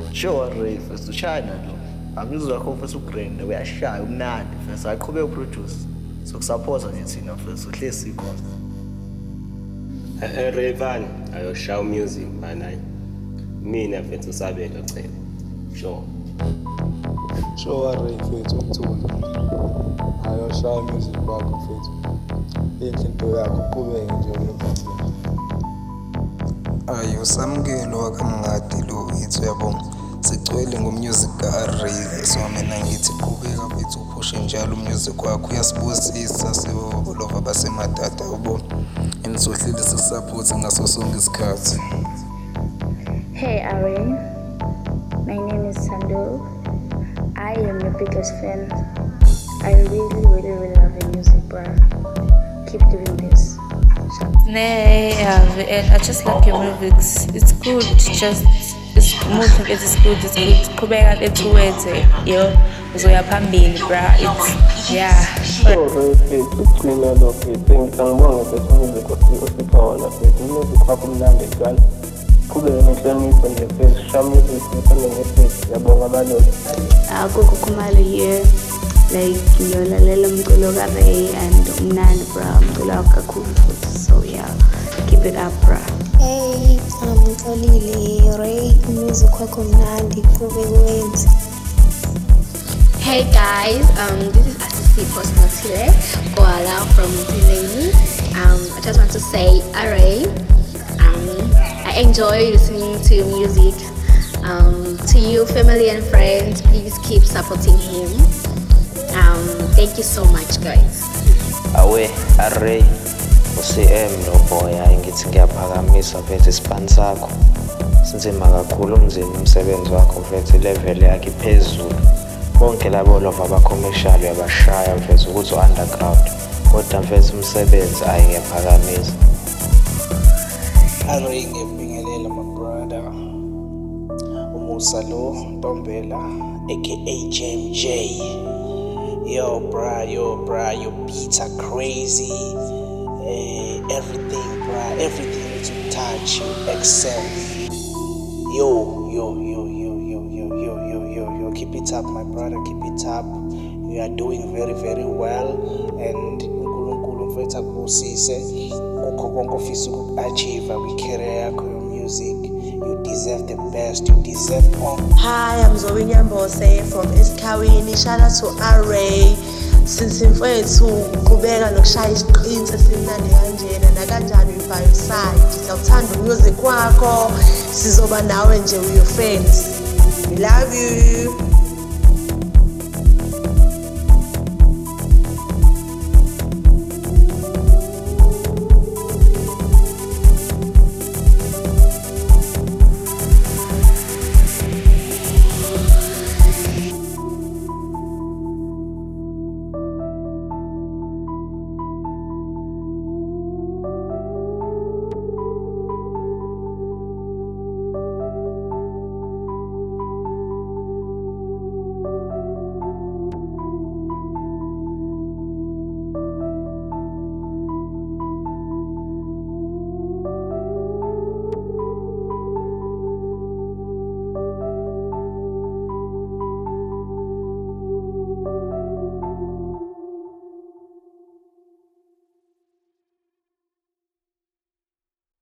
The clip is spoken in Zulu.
Sure Ray first ushaya lo. Angizwa wakho first ugrand uyashaya umnandi first aqhubeke uproduce. So kusupporta nje thina first uhlezi sikho. Rayvan ayoshaya music man. Mina mfethu usabeka chela. Sure. Sure Ray mfethu umthula. Ayoshaya music wakho mfethu. Into yakho qhubeke nje uyophambili. Ayo samukelo wakamngadi lo yethu yabonga sigcwele ngumusic kaRay so mina ngithi qhubeka mfethu uphushe njalo umusic wakho uyasibusisa sibolova basemadada ubona enizohlile sisupport ngaso sonke isikhathi. Hey Array, my name is Sando. I am your biggest fan. I really love your music, bro. Keep doing this. Nay, and I just like your music. It's good. It's most of it is good. It's good. Kubeka betuwete, yo. Uzoya phambili, bra. It's Sure, ucina lo mfethu ngibonga mfethu music osiphawula mfethu music wakho mnandi njalo. Qhubeka ngenhlonipho nje mfethu shaya music ngithanda ngesit yabonga abalolo. Gogo Khumalo here. Like ngiyolalela umculo kaRay and umnandi, bro. Umculo wakho kakhulu futhi. So yeah, keep it up, bro. Hey, ngixolile Ray, music wakho mnandi qhubeka wenze. Hey guys, this is Asisi Postnotile Koala from Delaney. I just want to say, Array, I enjoy listening to your music. To you, family and friends, please keep supporting him. Thank you so much, guys. Awe, Array, uCM no boy, ngithi ngiyaphakamisa mfethu isibani sakho. Sinzima kakhulu umsebenzi wakho mfethu level yakhe iphezulu. Bonke labo lova abacommercial uyabashaya mfethu ukuthi underground. Kodwa mfethu umsebenzi ngiyaphakamisa. Array ngiyabingelela my brother. Umusa lo Ntombela aka JMJ. Yo bra, your beats are crazy. Everything that you touch, you excel. Yo. Keep it up, my brother. Keep it up. You are doing very, very well. And uNkulunkulu mfethu akubusise. Ukho konke ofisa ukuachieve kwi-career yakho music. You deserve the best. You deserve more. Hi, I'm Zoe Nyambose from Esikhaweni. Shout out to Array. Since mfethu uqhubeka nokushaya isiqinsi esimnandi kanjena nakanjani by your side. Siyawuthanda umusic wakho. Sizoba nawe nje with your friends. We love you.